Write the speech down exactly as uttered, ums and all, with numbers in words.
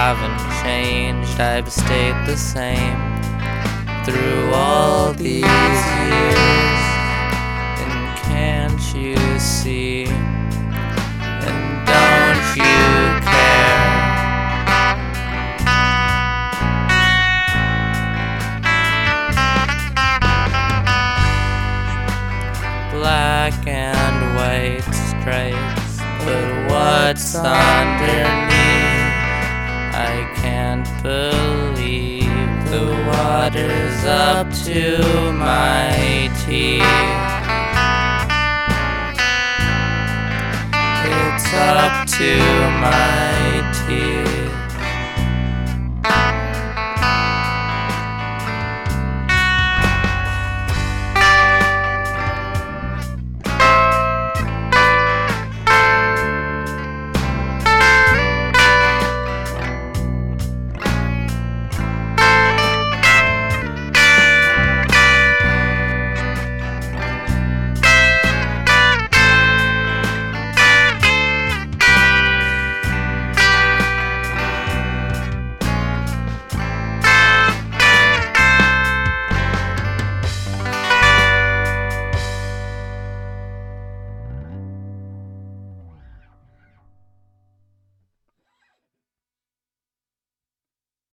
haven't changed, I've stayed the same through all these years. And can't you see? And don't you care? Black and white stripes, but what's underneath? I can't believe the water's up to my teeth. It's up to my